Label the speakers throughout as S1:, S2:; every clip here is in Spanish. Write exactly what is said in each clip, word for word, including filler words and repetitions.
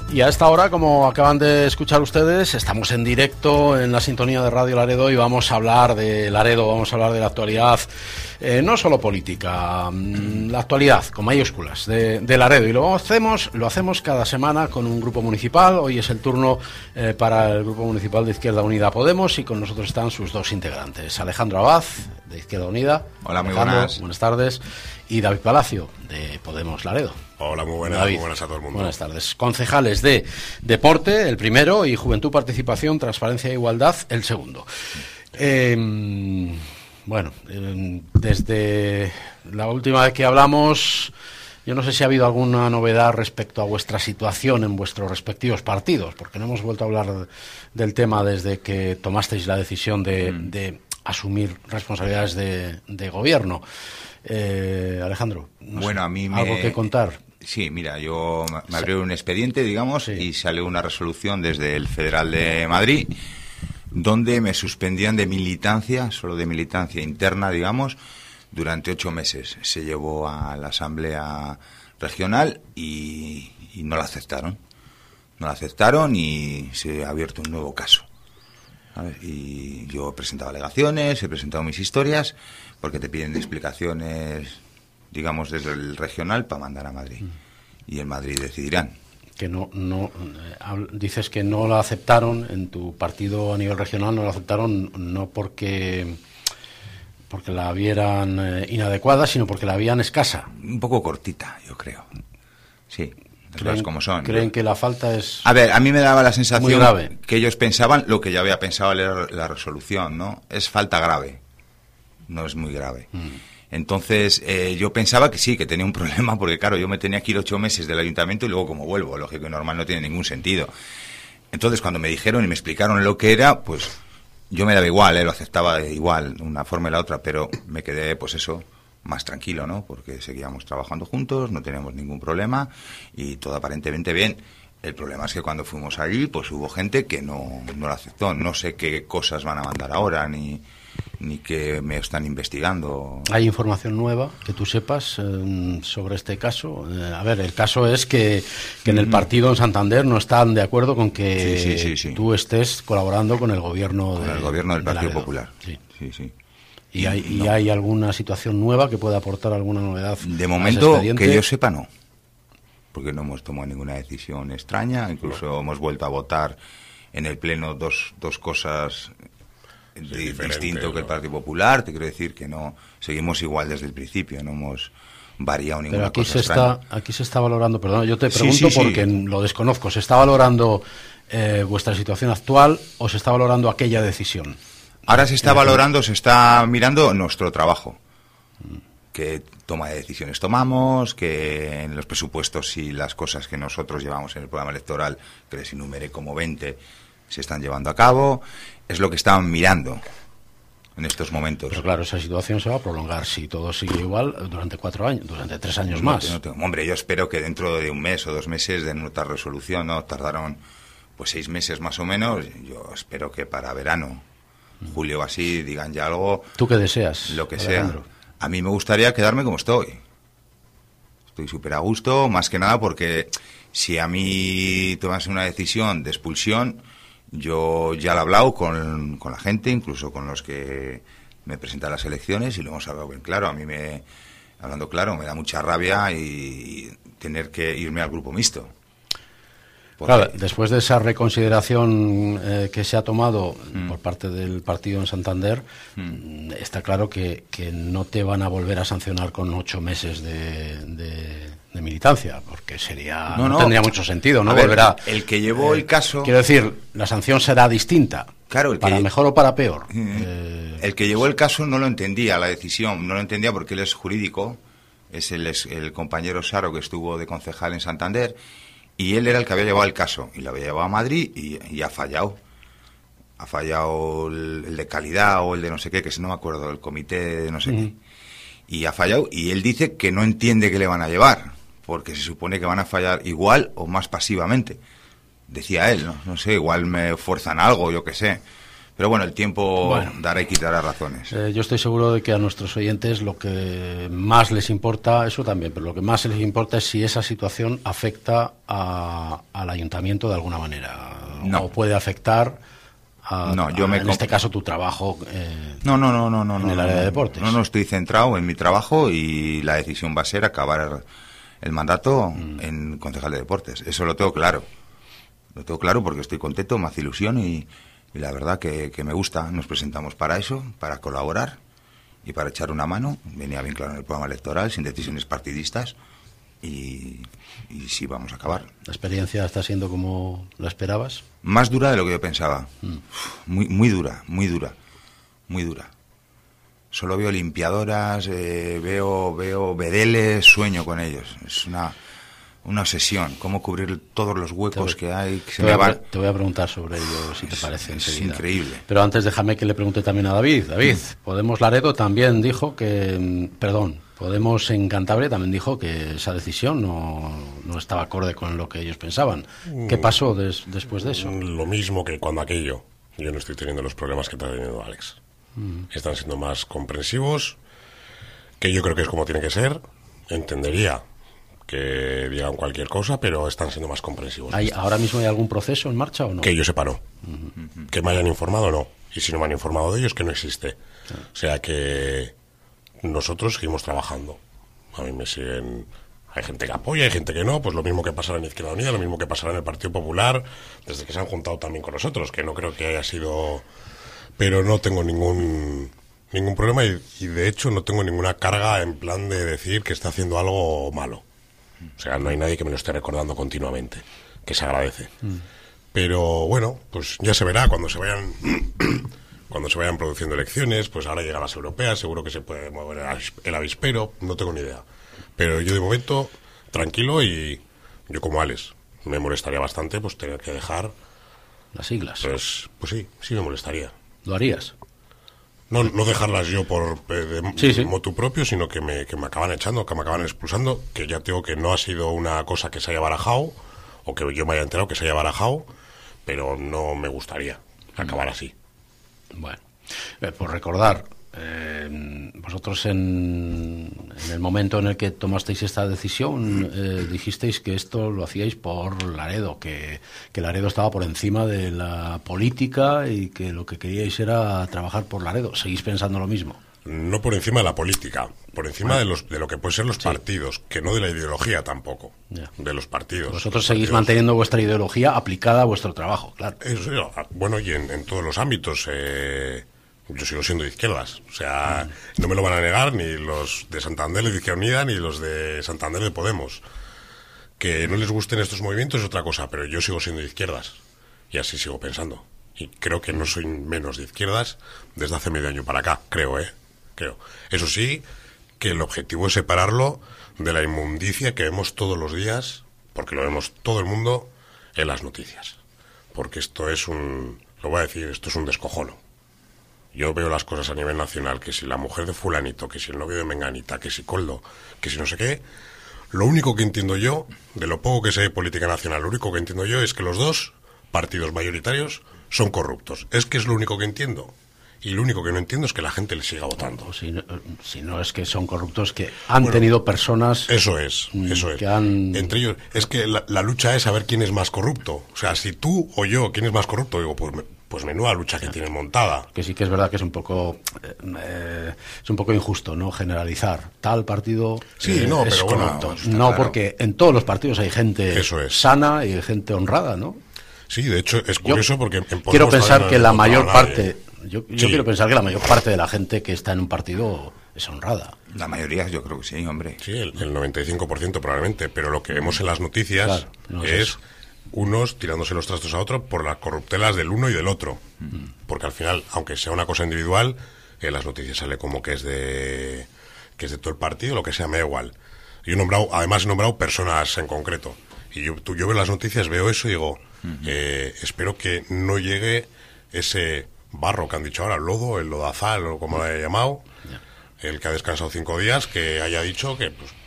S1: Y a esta hora, como acaban de escuchar ustedes, estamos en directo en la sintonía de Radio Laredo y vamos a hablar de Laredo, vamos a hablar de la actualidad, eh, no solo política, la actualidad con mayúsculas de, de Laredo. Y lo hacemos, lo hacemos cada semana con un grupo municipal. Hoy es el turno eh, para el grupo municipal de Izquierda Unida Podemos y con nosotros están sus dos integrantes, Alejandro Abad, de Izquierda Unida.
S2: Hola, muy
S1: Alejandro,
S2: buenas.
S1: Buenas tardes. Y David Palacio, de Podemos Laredo.
S3: Hola, muy buenas,
S1: David,
S3: muy buenas a todo el mundo.
S1: Buenas tardes. Concejales de Deporte, el primero, y Juventud, Participación, Transparencia e Igualdad, el segundo. Eh, bueno, eh, desde la última vez que hablamos, yo no sé si ha habido alguna novedad respecto a vuestra situación en vuestros respectivos partidos, porque no hemos vuelto a hablar del tema desde que tomasteis la decisión de, mm. de asumir responsabilidades de, de gobierno. Eh, Alejandro, no
S2: bueno,
S1: sé,
S2: a mí me...
S1: ¿algo que contar?
S2: Sí, mira, yo me abrió un expediente, digamos, sí. y salió una resolución desde el Federal de Madrid, donde me suspendían de militancia, solo de militancia interna, digamos, durante ocho meses. Se llevó a la Asamblea Regional y, y no la aceptaron. No la aceptaron y se ha abierto un nuevo caso. ¿Sabes? Y yo he presentado alegaciones, he presentado mis historias, porque te piden explicaciones, digamos, desde el regional para mandar a Madrid. Y en Madrid decidirán.
S1: Que no, no eh, dices que no la aceptaron en tu partido a nivel regional, no la aceptaron no porque porque la vieran eh, inadecuada, sino porque la habían escasa.
S2: Un poco cortita, yo creo. Sí.
S1: ¿Creen,
S2: como son.
S1: ¿Creen que la falta es
S2: A ver, a mí me daba la sensación
S1: muy grave?
S2: Que ellos pensaban lo que yo había pensado al leer la resolución, ¿no? Es falta grave, no es muy grave. Mm. Entonces, eh, yo pensaba que sí, que tenía un problema, porque claro, yo me tenía que ir ocho meses del ayuntamiento y luego como vuelvo, lógico y normal, no tiene ningún sentido. Entonces, cuando me dijeron y me explicaron lo que era, pues yo me daba igual, ¿eh? Lo aceptaba igual, de una forma y la otra, pero me quedé, pues eso, más tranquilo, ¿no? Porque seguíamos trabajando juntos, no teníamos ningún problema y todo aparentemente bien. El problema es que cuando fuimos allí, pues hubo gente que no, no lo aceptó. No sé qué cosas van a mandar ahora, ni, ni qué me están investigando.
S1: ¿Hay información nueva que tú sepas eh, sobre este caso? Eh, a ver, el caso es que, que en el partido en Santander no están de acuerdo con que
S2: sí, sí, sí, sí.
S1: tú estés colaborando con el gobierno,
S2: con
S1: de,
S2: el gobierno del
S1: de
S2: Partido
S1: Laredo.
S2: Popular.
S1: Sí,
S2: sí, sí.
S1: ¿Y hay,
S2: no.
S1: ¿Y hay alguna situación nueva que pueda aportar alguna novedad?
S2: De momento, que yo sepa, no. Porque no hemos tomado ninguna decisión extraña. Incluso no. hemos vuelto a votar en el Pleno dos, dos cosas sí, de, distinto ¿no? que el Partido Popular. Te quiero decir que no seguimos igual desde el principio, no hemos variado ninguna
S1: Pero aquí
S2: cosa
S1: se
S2: extraña.
S1: está Aquí se está valorando, perdón, yo te pregunto
S2: sí, sí,
S1: porque
S2: sí.
S1: lo desconozco. ¿Se está valorando eh, vuestra situación actual o se está valorando aquella decisión?
S2: Ahora se está valorando, se está mirando nuestro trabajo. Qué toma de decisiones tomamos, que en los presupuestos y las cosas que nosotros llevamos en el programa electoral, que les enumeré como veinte, se están llevando a cabo. Es lo que estaban mirando en estos momentos.
S1: Pero claro, esa situación se va a prolongar si todo sigue igual durante cuatro años, durante tres años
S2: no,
S1: más.
S2: No tengo, hombre, yo espero que dentro de un mes o dos meses den otra resolución, ¿no? Tardaron pues seis meses más o menos. Yo espero que para verano, julio o así, digan ya algo.
S1: ¿Tú qué deseas?
S2: Lo que
S1: Alejandro?
S2: sea. A mí me gustaría quedarme como estoy. Estoy súper a gusto, más que nada porque si a mí tomas una decisión de expulsión, yo ya lo he hablado con, con la gente, incluso con los que me presentan las elecciones, y lo hemos hablado bien claro. A mí, me hablando claro, me da mucha rabia y, y tener que irme al grupo mixto.
S1: Porque... Claro, después de esa reconsideración eh, que se ha tomado mm. por parte del partido en Santander, mm. está claro que, que no te van a volver a sancionar con ocho meses de, de, de militancia, porque sería no, no, no tendría mucho sentido, ¿no?
S2: A ver,
S1: Volverá.
S2: El que llevó eh, el caso...
S1: Quiero decir, la sanción será distinta,
S2: claro, el
S1: para
S2: que...
S1: mejor o para peor.
S2: Mm.
S1: Eh...
S2: El que llevó el caso no lo entendía, la decisión, no lo entendía porque él es jurídico, es el, es el compañero Saro que estuvo de concejal en Santander, y él era el que había llevado el caso, y lo había llevado a Madrid y, y ha fallado. Ha fallado el, el de calidad o el de no sé qué, que si no me acuerdo, el comité de no sé uh-huh. qué. Y ha fallado, y él dice que no entiende que le van a llevar, porque se supone que van a fallar igual o más pasivamente. Decía él, no, no sé, igual me fuerzan algo, yo qué sé. Pero bueno, el tiempo
S1: bueno,
S2: dará y quitará razones.
S1: Eh, yo estoy seguro de que a nuestros oyentes lo que más les importa, eso también, pero lo que más les importa es si esa situación afecta a, al ayuntamiento de alguna manera.
S2: No.
S1: O puede afectar a,
S2: no, yo
S1: a,
S2: me
S1: en este caso, tu trabajo eh,
S2: no, no, no, no, no,
S1: en
S2: no,
S1: el
S2: no,
S1: área
S2: no,
S1: de deportes.
S2: No, no, estoy centrado en mi trabajo y la decisión va a ser acabar el mandato mm. en concejal de deportes. Eso lo tengo claro. Lo tengo claro porque estoy contento, me hace ilusión y, y la verdad que, que me gusta. Nos presentamos para eso, para colaborar y para echar una mano. Venía bien claro en el programa electoral, sin decisiones partidistas y, y sí vamos a acabar.
S1: ¿La experiencia está siendo como la esperabas?
S2: Más dura de lo que yo pensaba.
S1: Mm.
S2: Muy, muy dura, muy dura, muy dura. Solo veo limpiadoras, eh, veo, veo bedeles, sueño con ellos. Es una... una obsesión, cómo cubrir todos los huecos
S1: te,
S2: que hay. Que se
S1: te,
S2: me
S1: voy a,
S2: van...
S1: te voy a preguntar sobre ello, si te
S2: es,
S1: parece.
S2: Es
S1: enseguida.
S2: increíble.
S1: Pero antes déjame que le pregunte también a David. David, mm. Podemos Laredo también dijo que, perdón, Podemos en Cantabria también dijo que esa decisión no, no estaba acorde con lo que ellos pensaban. ¿Qué pasó des, después de eso?
S3: Lo mismo que cuando aquello. Yo no estoy teniendo los problemas que está teniendo Alex. Mm. Están siendo más comprensivos, que yo creo que es como tiene que ser. Entendería que digan cualquier cosa, pero están siendo más comprensivos.
S1: ¿Hay, ¿Ahora mismo hay algún proceso en marcha o no?
S3: Que yo sepa, no. Uh-huh. Que me hayan informado, no. Y si no me han informado de ellos, que no existe. Uh-huh. O sea que nosotros seguimos trabajando. A mí me siguen... Hay gente que apoya, hay gente que no, pues lo mismo que pasará en Izquierda Unida, lo mismo que pasará en el Partido Popular, desde que se han juntado también con nosotros, que no creo que haya sido... Pero no tengo ningún... ningún problema y, y de hecho no tengo ninguna carga en plan de decir que está haciendo algo malo. O sea, no hay nadie que me lo esté recordando continuamente, que se agradece. Mm. Pero bueno, pues ya se verá cuando se vayan cuando se vayan produciendo elecciones, pues ahora llegan las europeas, seguro que se puede mover el avispero, no tengo ni idea. Pero yo de momento, tranquilo y yo como Alex, me molestaría bastante pues tener que dejar...
S1: Las siglas.
S3: Pues, pues sí, sí me molestaría.
S1: ¿Lo harías?
S3: No, no dejarlas yo por eh, de,
S1: sí, sí.
S3: motu propio, sino que me, que me acaban echando, que me acaban expulsando, que ya tengo que no ha sido una cosa que se haya barajado, o que yo me haya enterado que se haya barajado, pero no me gustaría acabar así.
S1: Bueno, eh, por recordar, eh, vosotros en, en el momento en el que tomasteis esta decisión, eh, dijisteis que esto lo hacíais por Laredo, que, que Laredo estaba por encima de la política y que lo que queríais era trabajar por Laredo. ¿Seguís pensando lo mismo?
S3: No por encima de la política, por encima bueno, de los de lo que pueden ser los sí. partidos, que no de la ideología tampoco, yeah. de los partidos.
S1: Vosotros
S3: los
S1: seguís
S3: partidos.
S1: manteniendo vuestra ideología aplicada a vuestro trabajo, claro.
S3: Eso, bueno, y en, en todos los ámbitos... Eh, yo sigo siendo de izquierdas, o sea, mm. no me lo van a negar ni los de Santander de Izquierda Unida ni los de Santander de Podemos. Que no les gusten estos movimientos es otra cosa, pero yo sigo siendo de izquierdas y así sigo pensando. Y creo que no soy menos de izquierdas desde hace medio año para acá, creo, ¿eh? Creo. Eso sí, que el objetivo es separarlo de la inmundicia que vemos todos los días, porque lo vemos todo el mundo en las noticias. Porque esto es un, lo voy a decir, esto es un descojono. Yo veo las cosas a nivel nacional, que si la mujer de fulanito, que si el novio de menganita, que si Coldo, que si no sé qué. Lo único que entiendo yo, de lo poco que sé de política nacional, lo único que entiendo yo es que los dos partidos mayoritarios son corruptos. Es que es lo único que entiendo. Y lo único que no entiendo es que la gente les siga votando.
S1: Bueno, si, no, si no es que son corruptos, que han bueno, tenido personas...
S3: Eso es, eso es.
S1: Que han...
S3: Entre ellos, es que la, la lucha es saber quién es más corrupto. O sea, si tú o yo, ¿quién es más corrupto? Digo, pues... Me, Pues menuda lucha que tienen montada.
S1: Que sí que es verdad que es un poco eh, es un poco injusto, ¿no? Generalizar tal partido
S3: sí,
S1: eh,
S3: no,
S1: es
S3: pero
S1: corrupto.
S3: Bueno,
S1: no,
S3: claro.
S1: Porque en todos los partidos hay gente
S3: Eso es.
S1: sana y gente honrada, ¿no?
S3: Sí, de hecho es curioso yo porque en
S1: quiero pensar que la mayor parte, yo, yo
S3: sí.
S1: quiero pensar que la mayor parte de la gente que está en un partido es honrada.
S2: La mayoría yo creo que sí, hombre.
S3: Sí, el, el noventa y cinco por ciento probablemente, pero lo que vemos en las noticias
S1: claro, no es,
S3: es
S1: eso.
S3: Unos tirándose los trastos a otro por las corruptelas del uno y del otro. Mm. Porque al final, aunque sea una cosa individual, en las noticias sale como que es de que es de todo el partido, lo que sea, me da igual. Yo he nombrado, además he nombrado personas en concreto. Y yo, tú, yo veo las noticias, veo eso y digo, mm-hmm. eh, espero que no llegue ese barro que han dicho ahora, el lodo, el lodazal, o como lo haya llamado, yeah. el que ha descansado cinco días, que haya dicho que, pues,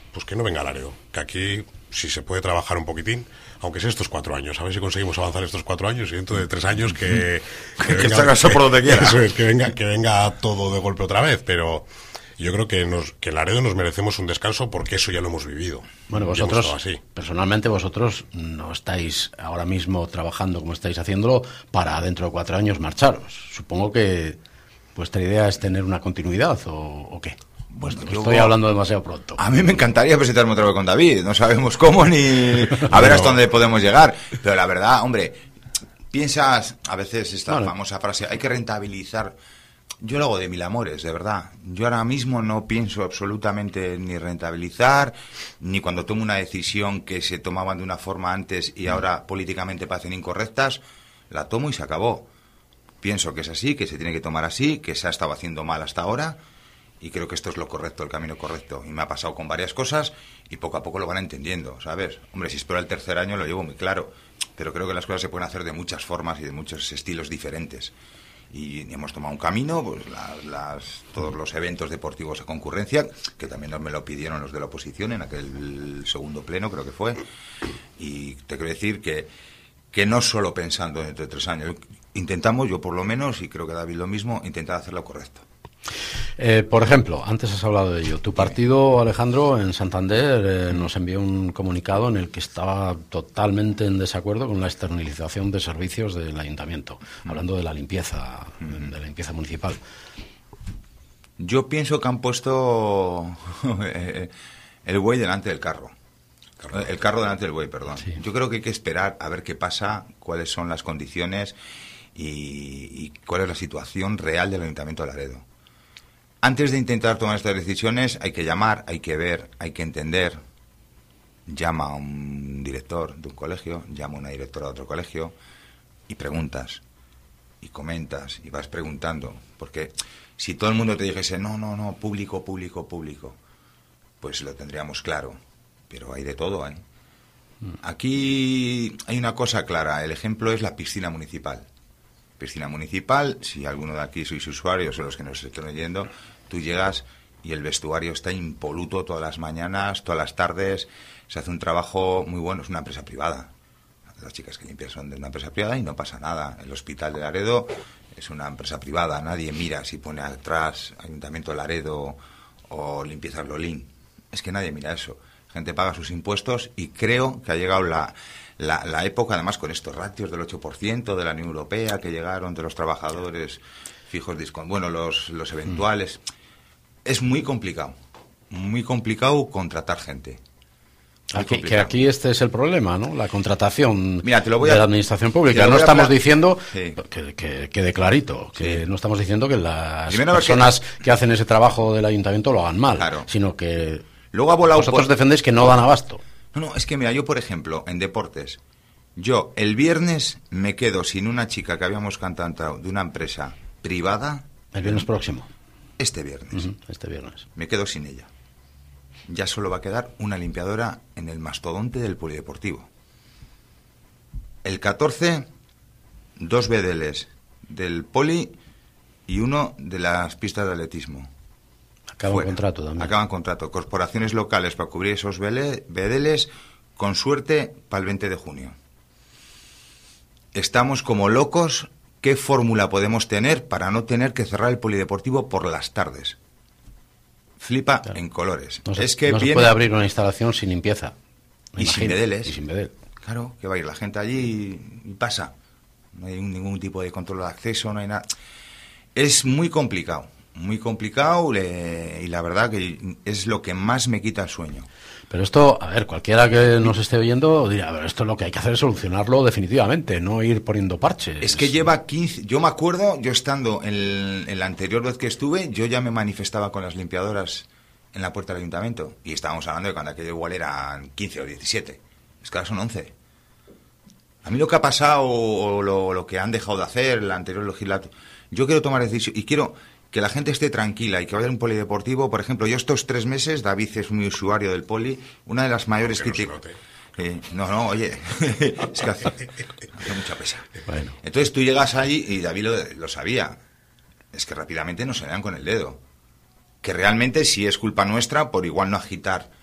S3: pues que no venga Laredo, que aquí si se puede trabajar un poquitín, aunque sea estos cuatro años, a ver si conseguimos avanzar estos cuatro años y dentro de tres años que
S2: que, que venga, que, por donde quiera.
S3: Eso es, que venga, que venga todo de golpe otra vez, pero yo creo que nos, que en Laredo nos merecemos un descanso porque eso ya lo hemos vivido.
S1: Bueno, vosotros, personalmente vosotros no estáis ahora mismo trabajando como estáis haciéndolo para dentro de cuatro años marcharos. Supongo que vuestra idea es tener una continuidad, ¿o, o qué? Pues bueno, estoy yo, hablando demasiado pronto.
S2: A mí me encantaría presentarme otra vez con David. No sabemos cómo ni a ver hasta dónde podemos llegar. Pero la verdad, hombre, piensas a veces esta vale. famosa frase, hay que rentabilizar. Yo lo hago de mil amores, de verdad. Yo ahora mismo no pienso absolutamente ni rentabilizar, ni cuando tomo una decisión que se tomaban de una forma antes y ahora políticamente parecen incorrectas, la tomo y se acabó. Pienso que es así, que se tiene que tomar así, que se ha estado haciendo mal hasta ahora. Y creo que esto es lo correcto, el camino correcto. Y me ha pasado con varias cosas y poco a poco lo van entendiendo, ¿sabes? Hombre, si espero el tercer año lo llevo muy claro, pero creo que las cosas se pueden hacer de muchas formas y de muchos estilos diferentes. Y hemos tomado un camino, pues las, las, todos los eventos deportivos a concurrencia, que también nos me lo pidieron los de la oposición en aquel segundo pleno, creo que fue. Y te quiero decir que, que no solo pensando dentro de tres años, intentamos, yo por lo menos, y creo que David lo mismo, intentar hacer lo correcto.
S1: Eh, por ejemplo, antes has hablado de ello. Tu partido, Alejandro, en Santander eh, nos envió un comunicado en el que estaba totalmente en desacuerdo con la externalización de servicios del ayuntamiento, hablando de la limpieza, de la limpieza municipal.
S2: Yo pienso que han puesto el buey delante del carro. El carro delante del buey, perdón. Sí. Yo creo que hay que esperar a ver qué pasa, cuáles son las condiciones y, y cuál es la situación real del Ayuntamiento de Laredo. Antes de intentar tomar estas decisiones hay que llamar, hay que ver, hay que entender. Llama a un director de un colegio, llama a una directora de otro colegio y preguntas y comentas y vas preguntando. Porque si todo el mundo te dijese no, no, no, público, público, público, pues lo tendríamos claro. Pero hay de todo, ¿eh? Aquí hay una cosa clara, el ejemplo es la piscina municipal. Piscina municipal, si alguno de aquí sois usuarios o los que nos estén oyendo, tú llegas y el vestuario está impoluto todas las mañanas, todas las tardes, se hace un trabajo muy bueno, es una empresa privada. Las chicas que limpian son de una empresa privada y no pasa nada. El Hospital de Laredo es una empresa privada, nadie mira si pone atrás Ayuntamiento de Laredo o Limpiezas Lolín. Es que nadie mira eso. La gente paga sus impuestos y creo que ha llegado la... La, la época, además, con estos ratios del ocho por ciento de la Unión Europea que llegaron de los trabajadores fijos, bueno, los, los eventuales, es muy complicado, muy complicado contratar gente.
S1: Aquí, que aquí este es el problema, ¿no? La contratación
S2: Mira, te lo voy a,
S1: de la administración pública. No estamos
S2: hablar.
S1: diciendo,
S2: sí.
S1: que, que quede clarito, que sí. no estamos diciendo que las
S2: Primero
S1: personas
S2: que...
S1: que hacen ese trabajo del ayuntamiento lo hagan mal,
S2: claro.
S1: sino que
S2: Luego ha volado
S1: vosotros
S2: por...
S1: defendéis que no dan abasto.
S2: No, no, es que mira, yo por ejemplo, en deportes, yo el viernes me quedo sin una chica que habíamos contratado de una empresa privada.
S1: El viernes próximo.
S2: Este viernes.
S1: Uh-huh, este viernes.
S2: Me quedo sin ella. Ya solo va a quedar una limpiadora en el mastodonte del polideportivo. El catorce, dos bedeles del poli y uno de las pistas de atletismo.
S1: Acaba el contrato también.
S2: Acaban contrato. Corporaciones locales para cubrir esos bedeles, con suerte, para el veinte de junio. Estamos como locos. ¿Qué fórmula podemos tener para no tener que cerrar el polideportivo por las tardes? Flipa claro. en colores.
S1: No se,
S2: es que
S1: no
S2: viene...
S1: se puede abrir una instalación sin limpieza.
S2: Y sin bedeles.
S1: Y sin bedel.
S2: Claro, que va a ir la gente allí y pasa. No hay ningún tipo de control de acceso, no hay nada. Es muy complicado. Muy complicado le, y la verdad que es lo que más me quita el sueño.
S1: Pero esto, a ver, cualquiera que nos esté oyendo dirá, a ver, esto lo que hay que hacer es solucionarlo definitivamente, no ir poniendo parches.
S2: Es que lleva quince, yo me acuerdo, yo estando en, en la anterior vez que estuve, yo ya me manifestaba con las limpiadoras en la puerta del ayuntamiento y estábamos hablando de cuando aquello igual eran quince o diecisiete, es que ahora son once. A mí lo que ha pasado o lo, lo que han dejado de hacer la anterior legislatura, yo quiero tomar decisión y quiero... que la gente esté tranquila y que vaya a un polideportivo. Por ejemplo, yo estos tres meses, David es muy usuario del poli, una de las mayores críticas... No, eh, no, no, oye, es que hace, hace mucha pesa.
S1: Bueno.
S2: Entonces tú llegas allí, y David lo, lo sabía, es que rápidamente nos se dan con el dedo. Que realmente sí es culpa nuestra por igual no agitar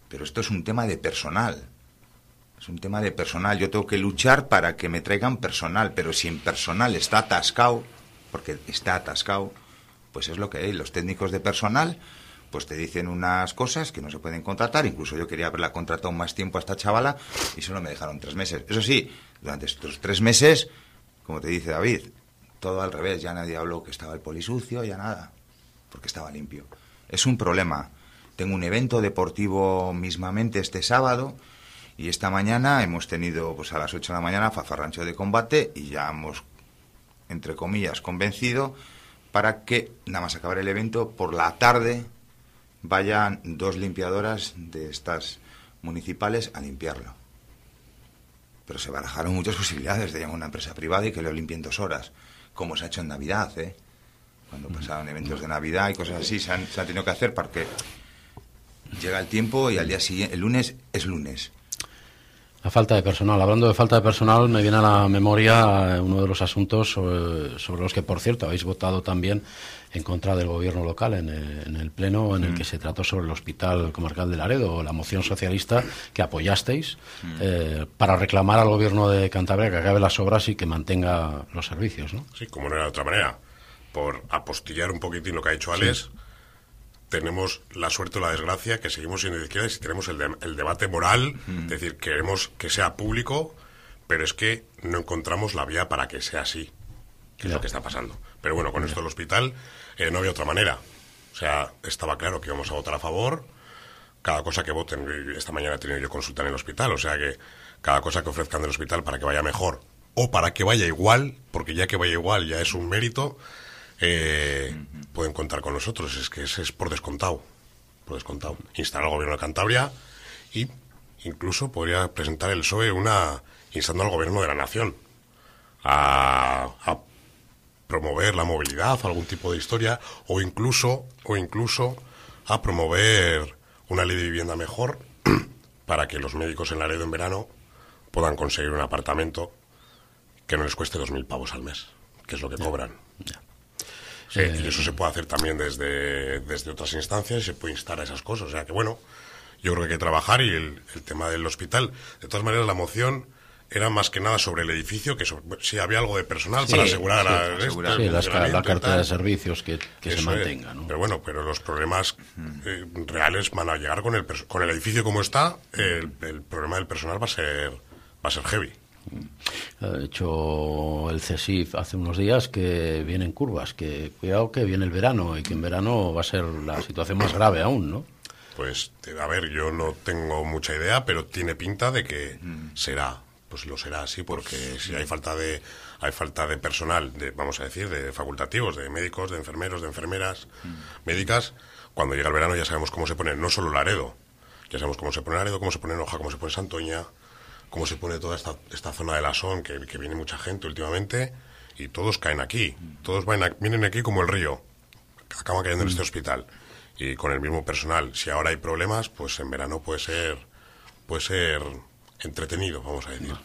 S2: pero esto es un tema de personal. Es un tema de personal. Yo tengo que luchar para que me traigan personal, pero si en personal está atascado, porque está atascado, pues es lo que hay. Los técnicos de personal pues te dicen unas cosas que no se pueden contratar. Incluso yo quería haberla contratado más tiempo a esta chavala y solo me dejaron tres meses. Eso sí, durante estos tres meses, como te dice David, todo al revés. Ya nadie habló que estaba el poli sucio, ya nada, porque estaba limpio. Es un problema. Tengo un evento deportivo mismamente este sábado y esta mañana hemos tenido pues a las ocho de la mañana fafarrancho de combate y ya hemos, entre comillas, convencido para que, nada más acabar el evento, por la tarde vayan dos limpiadoras de estas municipales a limpiarlo. Pero se barajaron muchas posibilidades de llamar a una empresa privada y que lo limpien dos horas, como se ha hecho en Navidad, ¿eh? Cuando pasaban eventos de Navidad y cosas así, se han, se han tenido que hacer porque llega el tiempo y al día siguiente, el lunes es lunes.
S1: La falta de personal. Hablando de falta de personal, me viene a la memoria uno de los asuntos sobre, sobre los que, por cierto, habéis votado también en contra del gobierno local en el, en el pleno en el mm. que se trató sobre el Hospital Comarcal de Laredo, la moción socialista que apoyasteis mm. eh, para reclamar al gobierno de Cantabria que acabe las obras y que mantenga los servicios, ¿no?
S3: Sí, como no era de otra manera. Por apostillar un poquitín lo que ha dicho Alex, sí. Tenemos la suerte o la desgracia que seguimos siendo de izquierda y tenemos el, de, el debate moral, mm. es decir, queremos que sea público, pero es que no encontramos la vía para que sea así, que yeah. es lo que está pasando. Pero bueno, con yeah. esto del hospital eh, no había otra manera. O sea, estaba claro que íbamos a votar a favor. Cada cosa que voten, esta mañana he tenido yo consulta en el hospital, o sea que cada cosa que ofrezcan del hospital para que vaya mejor o para que vaya igual, porque ya que vaya igual ya es un mérito. Eh, uh-huh. Pueden contar con nosotros, es que es, es por descontado, por descontado. Instar al gobierno de Cantabria y incluso podría presentar el P S O E una instando al gobierno de la nación a, a promover la movilidad, algún tipo de historia, o incluso, o incluso a promover una ley de vivienda mejor para que los médicos en Laredo en verano puedan conseguir un apartamento que no les cueste dos mil pavos al mes, que es lo que cobran.
S1: Ya.
S3: Sí, y eso se puede hacer también desde, desde otras instancias y se puede instar a esas cosas. O sea que, bueno, yo creo que hay que trabajar y el, el tema del hospital. De todas maneras, la moción era más que nada sobre el edificio, que sobre, si había algo de personal sí, para asegurar,
S1: sí,
S3: a,
S1: asegurar sí, las, la cartera de servicios que, que se mantenga, ¿no?
S3: Pero bueno, pero los problemas eh, reales van a llegar con el, con el edificio como está. El, el problema del personal va a ser, va a ser heavy.
S1: Ha hecho el CESIF hace unos días que vienen curvas, que cuidado que viene el verano y que en verano va a ser la situación más grave aún, ¿no?
S3: Pues, a ver, yo no tengo mucha idea, pero tiene pinta de que mm. será, pues lo será así, porque pues, si hay falta de hay falta de personal, de, vamos a decir, de facultativos, de médicos, de enfermeros, de enfermeras, mm. médicas, cuando llega el verano ya sabemos cómo se pone, no solo Laredo, ya sabemos cómo se pone Laredo, cómo se pone Noja, cómo se pone Santoña, cómo se pone toda esta, esta zona de la Son, que, que viene mucha gente últimamente, y todos caen aquí, todos van a, vienen aquí como el río, acaban cayendo en este hospital, y con el mismo personal. Si ahora hay problemas, pues en verano puede ser, puede ser entretenido, vamos a decir.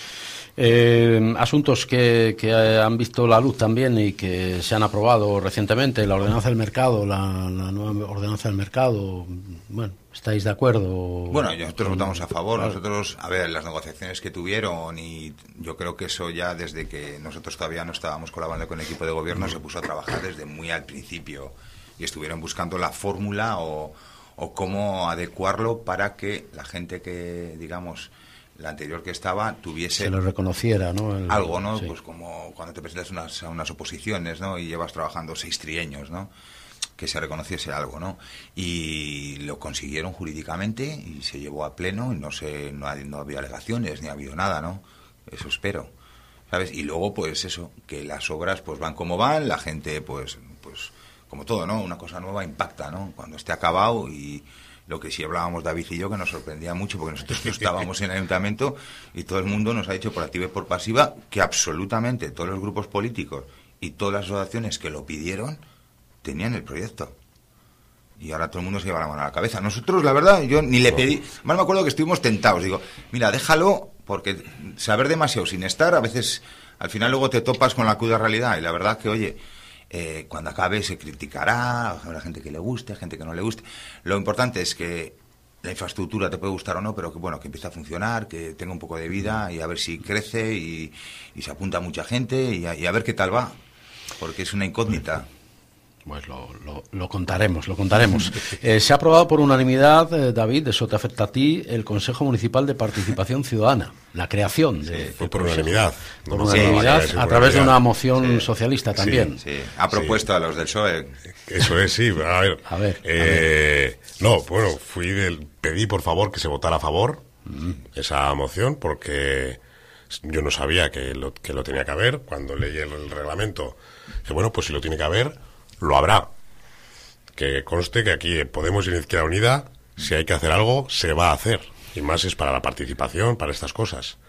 S1: Eh, asuntos que, que han visto la luz también y que se han aprobado recientemente, la ordenanza del mercado, la, la nueva ordenanza del mercado, bueno, ¿estáis de acuerdo?
S2: Bueno, nosotros votamos a favor, nosotros, a ver, las negociaciones que tuvieron y yo creo que eso ya desde que nosotros todavía no estábamos colaborando con el equipo de gobierno se puso a trabajar desde muy al principio y estuvieron buscando la fórmula o, o cómo adecuarlo para que la gente que, digamos, la anterior que estaba tuviese
S1: se lo reconociera, ¿no? El,
S2: algo, ¿no?
S1: Sí.
S2: Pues como cuando te presentas unas, a unas oposiciones, ¿no? Y llevas trabajando seis trienios, ¿no? Que se reconociese algo, ¿no? Y lo consiguieron jurídicamente y se llevó a pleno y no se no, hay, no había alegaciones ni ha habido nada, ¿no? Eso espero, ¿sabes? Y luego pues eso, que las obras pues van como van, la gente pues pues como todo, ¿no? Una cosa nueva impacta, ¿no? Cuando esté acabado y lo que sí hablábamos David y yo, que nos sorprendía mucho, porque nosotros no estábamos en el ayuntamiento y todo el mundo nos ha dicho por activa y por pasiva que absolutamente todos los grupos políticos y todas las asociaciones que lo pidieron tenían el proyecto. Y ahora todo el mundo se lleva la mano a la cabeza. Nosotros, la verdad, yo ni le pedí... Más me acuerdo que estuvimos tentados. Digo, mira, déjalo, porque saber demasiado sin estar, a veces, al final luego te topas con la cruda realidad. Y la verdad que, oye... Eh, cuando acabe se criticará, habrá gente que le guste, gente que no le guste. Lo importante es que la infraestructura te puede gustar o no, pero que bueno, que empiece a funcionar, que tenga un poco de vida y a ver si crece y, y se apunta mucha gente y a, y a ver qué tal va, porque es una incógnita.
S1: Pues lo, lo, lo contaremos, lo contaremos. Eh, se ha aprobado por unanimidad, eh, David, eso te afecta a ti, el Consejo Municipal de Participación Ciudadana, la creación de...
S3: Sí, fue por unanimidad.
S1: Por
S3: no
S1: unanimidad,
S3: sí,
S1: a través de una moción
S2: sí,
S1: socialista también.
S2: Sí, sí. Ha propuesto sí. a los del P S O E.
S3: Eso es, sí. A ver.
S1: A ver,
S3: eh, a ver. No, bueno, fui del, pedí por favor que se votara a favor
S1: mm.
S3: esa moción porque yo no sabía que lo, que lo tenía que haber. Cuando leí el, el reglamento, que bueno, pues si lo tiene que haber, lo habrá. Que conste que aquí Podemos y Izquierda Unida, si hay que hacer algo, se va a hacer. Y más es para la participación, para estas cosas.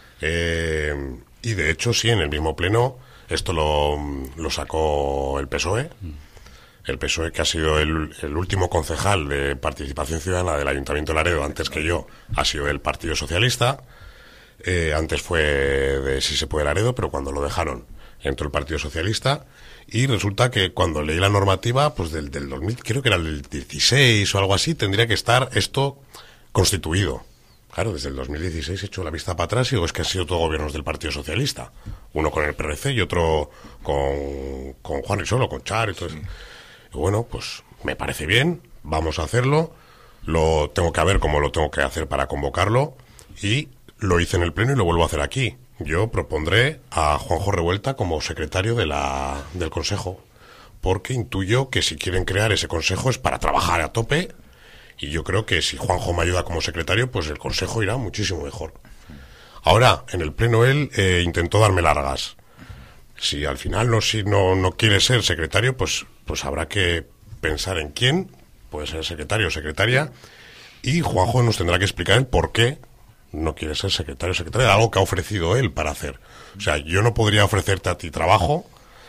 S3: Eh, y de hecho, sí, en el mismo pleno, esto lo, lo sacó el P S O E. El P S O E, que ha sido el, el último concejal de Participación Ciudadana del Ayuntamiento de Laredo, antes que yo, ha sido el Partido Socialista. Eh, antes fue de Si se puede Laredo, pero cuando lo dejaron, entró el Partido Socialista. Y resulta que cuando leí la normativa, pues del, del dos mil, creo que era el dieciséis o algo así, tendría que estar esto constituido. Claro, desde el dos mil dieciséis he hecho la vista para atrás y digo, es que han sido todos gobiernos del Partido Socialista. Uno con el P R C y otro con, con Juan Risolo, con Char y todo eso. Y bueno, pues me parece bien, vamos a hacerlo. Lo tengo que ver cómo lo tengo que hacer para convocarlo. Y lo hice en el pleno y lo vuelvo a hacer aquí. Yo propondré a Juanjo Revuelta como secretario de la, del Consejo, porque intuyo que si quieren crear ese Consejo es para trabajar a tope, y yo creo que si Juanjo me ayuda como secretario, pues el Consejo irá muchísimo mejor. Ahora, en el pleno él eh, intentó darme largas. Si al final no, si no, no quiere ser secretario, pues, pues habrá que pensar en quién puede ser secretario o secretaria, y Juanjo nos tendrá que explicar el por qué no quiere ser secretario o secretaria, algo que ha ofrecido él para hacer. O sea, yo no podría ofrecerte a ti trabajo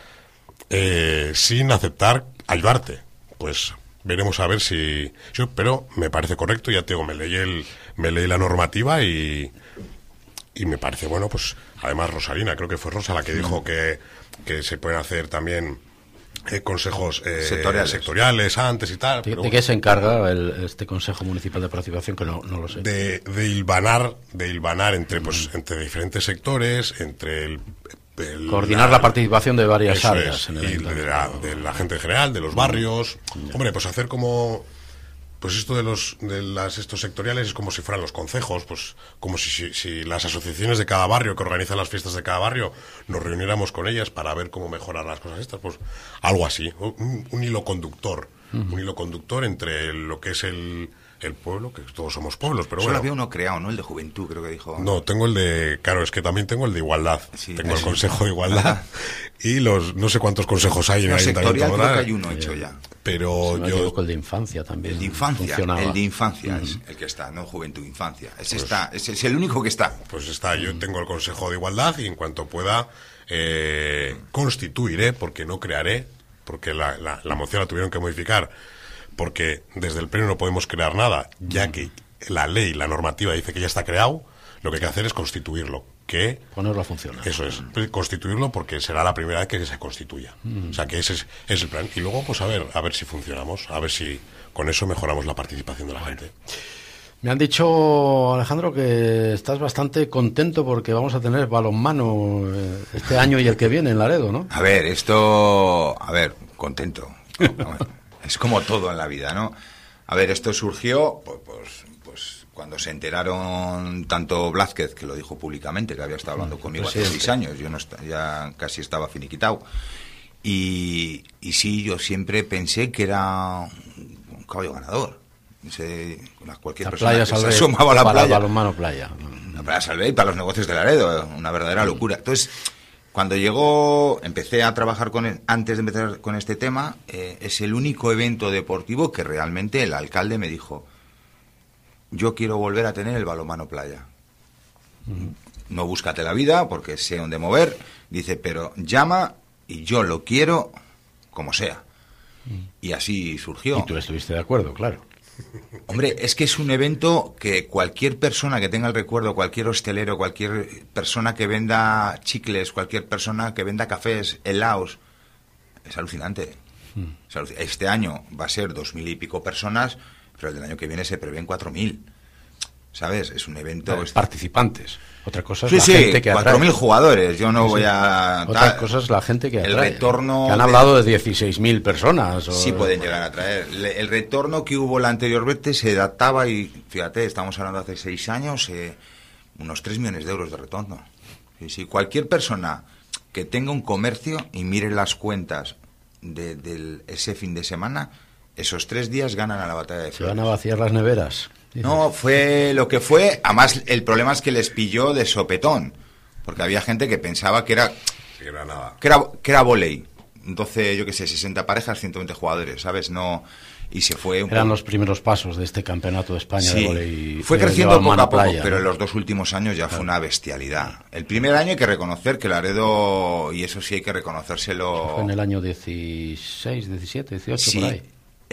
S3: eh, sin aceptar ayudarte. Pues veremos a ver si... Yo, pero me parece correcto, ya te digo, me leí, el, me leí la normativa y, y me parece, bueno, pues además Rosalina, creo que fue Rosa la que dijo que, que se pueden hacer también... Eh, consejos eh, sectoriales. sectoriales antes y tal.
S1: ¿De,
S3: pero
S1: ¿de qué se encarga el, este Consejo Municipal de Participación? Que no, no lo sé.
S3: De, de hilvanar, de hilvanar entre, pues, mm. entre diferentes sectores, entre el... el
S1: Coordinar la, la participación de varias áreas.
S3: Es,
S1: en el
S3: y de la, de la gente en general, de los barrios. Mm. Hombre, pues hacer como... Pues esto de los de las estos sectoriales es como si fueran los concejos, pues como si, si, si las asociaciones de cada barrio que organizan las fiestas de cada barrio nos reuniéramos con ellas para ver cómo mejorar las cosas estas, pues algo así, un, un hilo conductor, uh-huh. un hilo conductor entre lo que es el, el pueblo, que todos somos pueblos, pero
S2: Solo
S3: bueno.
S2: había uno creado, ¿no? El de juventud, creo que dijo.
S3: No, tengo el de, claro, es que también tengo el de igualdad, sí, tengo el
S2: sí.
S3: Consejo de Igualdad y los, no sé cuántos consejos hay en el
S2: sectorial,
S3: Ayuntamiento.
S2: creo que hay uno hecho ya.
S3: Pero
S1: si no
S3: yo...
S1: el de infancia también.
S2: El de infancia,
S1: funcionaba.
S2: el de infancia
S1: uh-huh.
S2: es el que está, no juventud, infancia. Ese pues, está, ese es el único que está.
S3: Pues está, yo tengo el Consejo de Igualdad y en cuanto pueda eh, constituiré, porque no crearé, porque la, la, la moción la tuvieron que modificar, porque desde el pleno no podemos crear nada, ya que la ley, la normativa dice que ya está creado, lo que hay que hacer es constituirlo. Que
S1: ponerlo a funcionar.
S3: Eso es, constituirlo porque será la primera vez que se constituya. Mm. O sea que ese es, es el plan. Y luego, pues a ver, a ver si funcionamos, a ver si con eso mejoramos la participación de la bueno. gente.
S1: Me han dicho, Alejandro, que estás bastante contento porque vamos a tener balonmano este año y el que viene en Laredo, ¿no?
S2: A ver, esto... A ver, contento. Es como todo en la vida, ¿no? A ver, esto surgió, pues... pues, pues cuando se enteraron tanto Blázquez, que lo dijo públicamente, que había estado hablando conmigo hace seis años, yo no está, ya casi estaba finiquitado, y, y sí, yo siempre pensé que era un caballo ganador. Se, cualquier
S1: la
S2: persona
S1: playa
S2: que
S1: Salvé,
S2: se asomaba a la
S1: para
S2: playa,
S1: balonmano playa.
S2: La playa Salvé y para los negocios de Laredo, una verdadera locura. Entonces, cuando llegó, empecé a trabajar con él, antes de empezar con este tema, eh, es el único evento deportivo que realmente el alcalde me dijo: yo quiero volver a tener el balonmano playa. Uh-huh. No búscate la vida, porque sé dónde mover. Dice, pero llama y yo lo quiero como sea. Uh-huh. Y así surgió.
S1: Y tú estuviste de acuerdo, claro.
S2: Hombre, es que es un evento que cualquier persona que tenga el recuerdo, cualquier hostelero, cualquier persona que venda chicles, cualquier persona que venda cafés, helados, es alucinante. Uh-huh. Este año va a ser dos mil y pico personas. pero el del año que viene se prevén cuatro mil. ¿Sabes? Es un evento...
S1: Los participantes. Otra cosa es
S2: sí,
S1: la
S2: sí,
S1: gente que atrae.
S2: cuatro mil jugadores. Yo no
S1: sí,
S2: voy
S1: sí.
S2: a...
S1: Otra
S2: tal.
S1: cosa es la gente que atrae.
S2: El retorno...
S1: Que han hablado de dieciséis mil personas. O...
S2: Sí pueden llegar a traer. El retorno que hubo la anterior vez se databa y, fíjate, estamos hablando de hace seis años, eh, unos tres millones de euros de retorno. Sí, sí. Cualquier persona que tenga un comercio y mire las cuentas de, de ese fin de semana, esos tres días ganan a la batalla de
S1: Se
S2: Flores.
S1: van a vaciar las neveras.
S2: No, fue lo que fue. Además, el problema es que les pilló de sopetón, porque había gente que pensaba que era
S3: que era nada.
S2: que era, que era vóley. Entonces, yo qué sé, sesenta parejas, ciento veinte jugadores, ¿sabes? No, y se fue un
S1: Eran
S2: poco...
S1: los primeros pasos de este campeonato de España
S2: Sí,
S1: de vóley.
S2: fue
S1: de
S2: creciendo poco
S1: balonmano
S2: a poco,
S1: playa,
S2: pero
S1: ¿no?
S2: en los dos últimos años ya fue una bestialidad. El primer año hay que reconocer que Laredo, y eso sí hay que reconocérselo...
S1: Fue en el año dieciséis, diecisiete, dieciocho,
S2: Sí,
S1: por ahí.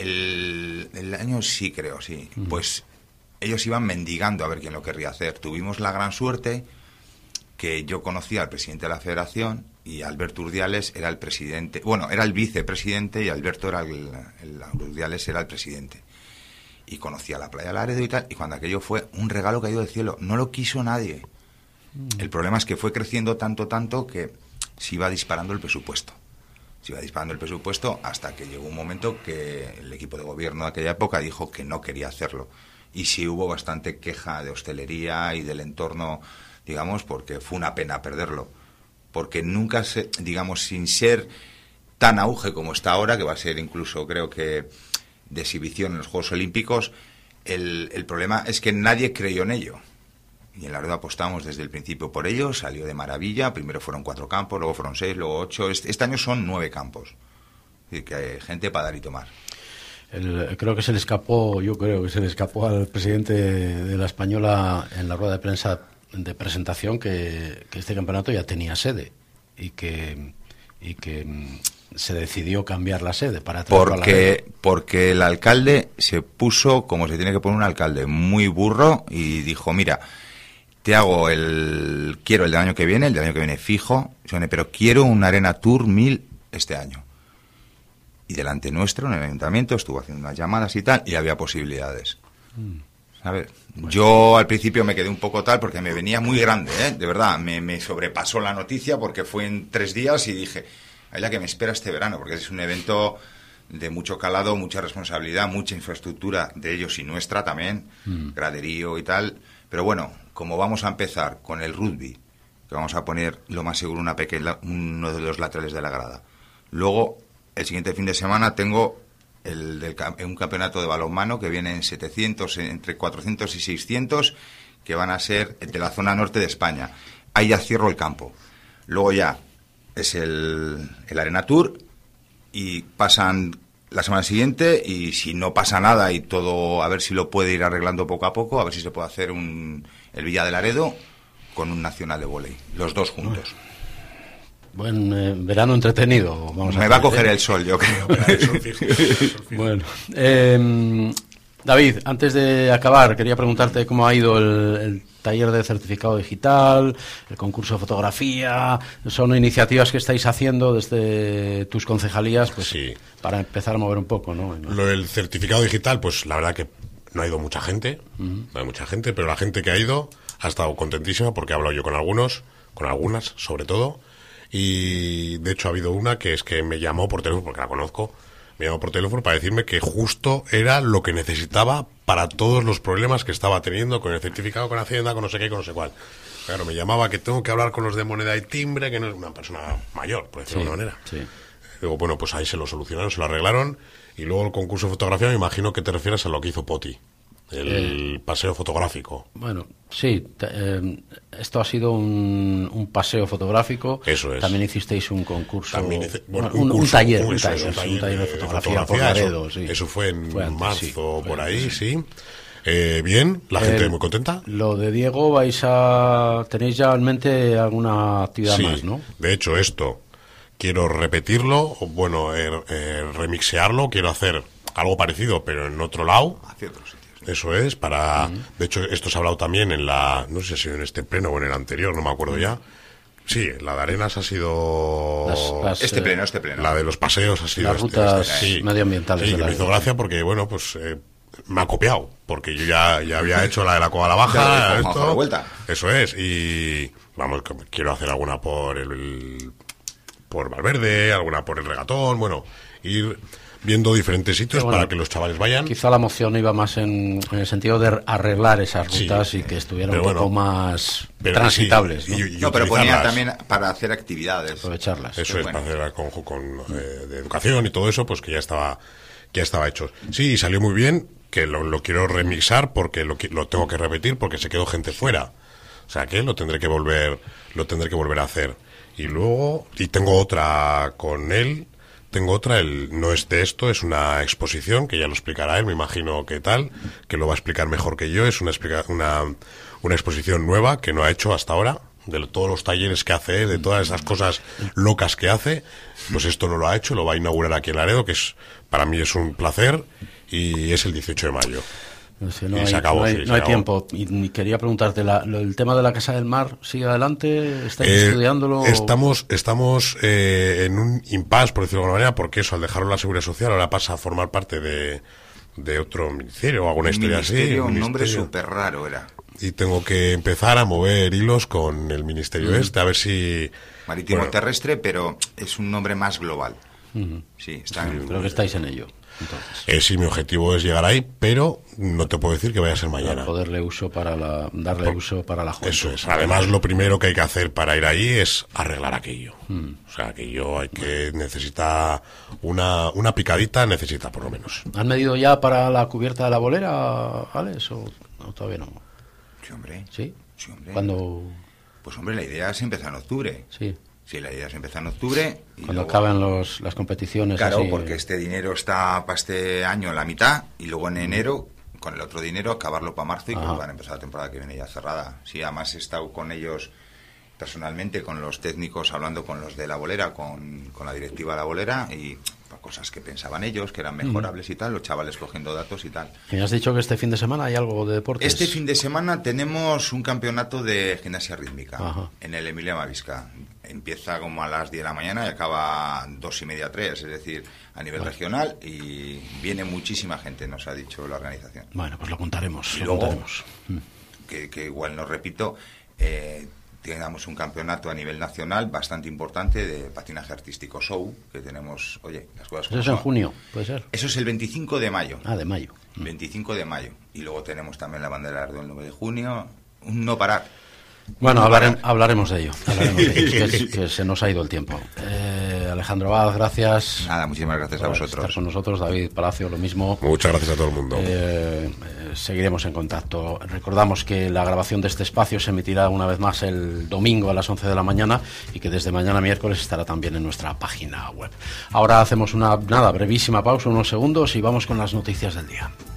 S2: el, el año sí creo, sí.
S1: Mm.
S2: Pues ellos iban mendigando a ver quién lo querría hacer. Tuvimos la gran suerte que yo conocía al presidente de la federación y Alberto Urdiales era el presidente, bueno, era el vicepresidente y Alberto era el, el Urdiales era el presidente. Y conocía la playa de Laredo y tal, y cuando aquello fue un regalo caído del cielo, no lo quiso nadie. Mm. El problema es que fue creciendo tanto, tanto que se iba disparando el presupuesto. Se iba disparando el presupuesto hasta que llegó un momento que el equipo de gobierno de aquella época dijo que no quería hacerlo. Y sí hubo bastante queja de hostelería y del entorno, digamos, porque fue una pena perderlo. Porque nunca, se, digamos, sin ser tan auge como está ahora, que va a ser incluso, creo que, de exhibición en los Juegos Olímpicos, el, el problema es que nadie creyó en ello. Y en Laredo apostamos desde el principio por ello, salió de maravilla. Primero fueron cuatro campos, luego fueron seis, luego ocho. Este, este año son nueve campos. Es decir, que hay gente para dar y tomar.
S1: El, creo que se le escapó, yo creo que se le escapó al presidente de la Española en la rueda de prensa de presentación que, que este campeonato ya tenía sede y que, y que se decidió cambiar la sede para traerlo
S2: porque,
S1: a la...
S2: porque el alcalde se puso como se tiene que poner un alcalde, muy burro, y dijo, mira, te hago el... quiero el del año que viene, el del año que viene fijo, pero quiero un Arena Tour mil este año. Y delante nuestro, en el ayuntamiento, estuvo haciendo unas llamadas y tal, y había posibilidades. Mm. ¿Sabes? Bueno. Yo al principio me quedé un poco tal, porque me venía muy grande, ¿eh? De verdad, me, me sobrepasó la noticia, porque fue en tres días, y dije, es la que me espera este verano, porque es un evento de mucho calado, mucha responsabilidad, mucha infraestructura de ellos y nuestra también, mm. graderío y tal. Pero bueno, como vamos a empezar con el rugby, que vamos a poner lo más seguro una pequeña, uno de los laterales de la grada, luego... El siguiente fin de semana tengo el del, un campeonato de balonmano que viene en setecientos, entre cuatrocientos y seiscientos, que van a ser de la zona norte de España. Ahí ya cierro el campo. Luego ya es el, el Arena Tour y pasan la semana siguiente, y si no pasa nada y todo, a ver si lo puede ir arreglando poco a poco, a ver si se puede hacer un, el Villa de Laredo con un nacional de vóley, los dos juntos.
S1: Buen eh, verano entretenido. Vamos
S2: Me
S1: a
S2: va a coger el sol, yo creo.
S3: El sol fijo, el sol fijo.
S1: Bueno, eh, David, antes de acabar, quería preguntarte cómo ha ido el, el taller de certificado digital, el concurso de fotografía. Son iniciativas que estáis haciendo desde tus concejalías, pues sí, para empezar a mover un poco, ¿no?
S3: Lo del certificado digital, pues la verdad que no ha ido mucha gente, uh-huh. no hay mucha gente, pero la gente que ha ido ha estado contentísima, porque he hablado yo con algunos, con algunas sobre todo. Y de hecho ha habido una que es que me llamó por teléfono, porque la conozco, me llamó por teléfono para decirme que justo era lo que necesitaba para todos los problemas que estaba teniendo con el certificado, con Hacienda, con no sé qué, con no sé cuál. Claro, me llamaba que tengo que hablar con los de moneda y timbre, que no es una persona mayor, por decirlo sí, de alguna manera.
S1: Sí.
S3: Digo, bueno, pues ahí se lo solucionaron, se lo arreglaron. Y luego el concurso de fotografía, me imagino que te refieres a lo que hizo Poti. El eh, paseo fotográfico.
S1: Bueno, sí, te, eh, esto ha sido un, un paseo fotográfico.
S3: Eso es.
S1: También hicisteis un concurso,
S3: hice, bueno,
S1: un,
S3: un, curso,
S1: un, taller,
S3: un,
S1: un, taller,
S3: un, taller,
S1: un taller de fotografía,
S3: fotografía
S1: por Laredo,
S3: eso,
S1: sí.
S3: Eso fue en
S1: fue antes,
S3: marzo,
S1: sí,
S3: por
S1: fue
S3: ahí,
S1: antes,
S3: sí. sí. Eh, bien, la
S1: eh,
S3: gente muy contenta.
S1: Lo de Diego, vais a tenéis ya en mente alguna actividad
S3: sí,
S1: más, ¿no?
S3: De hecho, esto quiero repetirlo, bueno, eh, eh, remixearlo, quiero hacer algo parecido, pero en otro lado.
S2: Hacia otro sitio.
S3: Eso es, para...
S1: Uh-huh.
S3: De hecho, esto se ha hablado también en la... No sé si en este pleno o en el anterior, no me acuerdo uh-huh. ya. Sí, la de Arenas ha sido...
S1: Las, las,
S2: este pleno, este pleno.
S3: La de los paseos ha sido...
S1: Las rutas
S3: este, este, sí,
S1: medioambientales.
S3: Sí,
S1: de
S3: que
S1: la
S3: me hizo gracia porque, bueno, pues... Eh, me ha copiado, porque yo ya, ya había hecho la de la coba a la baja,
S2: esto,
S3: esto,
S2: vuelta.
S3: Eso es, y vamos, quiero hacer alguna por el por Valverde, alguna por el Regatón, bueno, ir viendo diferentes sitios bueno, para que los chavales vayan.
S1: Quizá la moción iba más en, en el sentido de arreglar esas rutas sí, y que estuvieran un bueno, poco más transitables.
S2: Sí, ¿no? Y, y no, pero ponía también para hacer actividades.
S1: Aprovecharlas.
S3: Eso es, bueno. para hacer con, con eh, de educación y todo eso, pues que ya estaba ya estaba hecho. Sí, y salió muy bien, que lo, lo quiero remixar porque lo, lo tengo que repetir porque se quedó gente fuera. O sea que lo tendré que volver, lo tendré que volver a hacer. Y luego, y tengo otra con él. Tengo otra, el no es de esto, es una exposición, que ya lo explicará él, me imagino que tal, que lo va a explicar mejor que yo, es una, explica, una, una exposición nueva que no ha hecho hasta ahora, de todos los talleres que hace, de todas esas cosas locas que hace, pues esto no lo ha hecho, lo va a inaugurar aquí en Laredo, que es para mí es un placer, y es el dieciocho de mayo.
S1: No, sé, no, hay, se acabó, no hay, sí, no hay tiempo. Y quería preguntarte, la, lo, ¿el tema de la Casa del Mar sigue adelante? ¿Estáis eh, estudiándolo?
S3: Estamos estamos eh, en un impasse, por decirlo de alguna manera, porque eso, al dejarlo la Seguridad Social, ahora pasa a formar parte de, de otro ministerio o alguna un historia
S2: ministerio,
S3: así.
S2: Un, un nombre súper raro era.
S3: Y tengo que empezar a mover hilos con el ministerio mm. este, a ver si...
S2: Marítimo bueno. terrestre, pero es un nombre más global.
S1: Mm-hmm.
S2: Sí, está en...
S1: Creo que estáis en ello.
S3: Eh, sí, mi objetivo es llegar ahí, pero no te puedo decir que vaya a ser mañana.
S1: Para poderle uso para la, darle Por, uso para la juventud.
S3: Eso es. Además, lo primero que hay que hacer para ir allí es arreglar aquello. Mm. O sea, aquello hay que necesita una, una picadita, necesita por lo menos.
S1: ¿Han medido ya para la cubierta de la bolera, Alex, o no, todavía no?
S2: Sí, hombre.
S1: ¿Sí?
S2: Sí, hombre.
S1: ¿Cuándo?
S2: Pues, hombre, la idea es empezar en octubre.
S1: Sí.
S2: Sí, la idea es empezar en octubre. Y
S1: Cuando
S2: luego,
S1: acaben los, las competiciones.
S2: Claro,
S1: así,
S2: porque este dinero está para este año en la mitad y luego en enero, con el otro dinero, acabarlo para marzo y que van a empezar la temporada que viene ya cerrada. Sí, además he estado con ellos personalmente, con los técnicos, hablando con los de la bolera, con, con la directiva de la bolera y cosas que pensaban ellos, que eran mejorables mm. y tal, los chavales cogiendo datos y tal.
S1: ¿Y has dicho que este fin de semana hay algo de deportes?
S2: Este fin de semana tenemos un campeonato de gimnasia rítmica
S1: Ajá.
S2: en el Emilia Mavisca. Empieza como a las diez de la mañana y acaba dos y media, tres, es decir, a nivel bueno. regional, y viene muchísima gente, nos ha dicho la organización.
S1: Bueno, pues lo contaremos.
S2: Y
S1: lo
S2: luego,
S1: contaremos.
S2: Que, que igual no repito, eh, tengamos un campeonato a nivel nacional bastante importante de patinaje artístico show, que tenemos, oye, las cosas
S1: como ¿Eso es en junio, puede ser?
S2: Eso es el veinticinco de mayo.
S1: Ah, de mayo.
S2: veinticinco de mayo. Y luego tenemos también la bandera del nueve de junio, un no parar.
S1: Bueno, hablaremos, hablaremos de ello, hablaremos de ello que, que se nos ha ido el tiempo. Eh, Alejandro Abad, gracias.
S2: Nada, muchísimas gracias a vosotros.
S1: Estar con nosotros, David Palacio, lo mismo.
S3: Muchas gracias a todo el mundo.
S1: Eh, eh, seguiremos en contacto. Recordamos que la grabación de este espacio se emitirá una vez más el domingo a las once de la mañana y que desde mañana miércoles estará también en nuestra página web. Ahora hacemos una, nada, brevísima pausa, unos segundos y vamos con las noticias del día.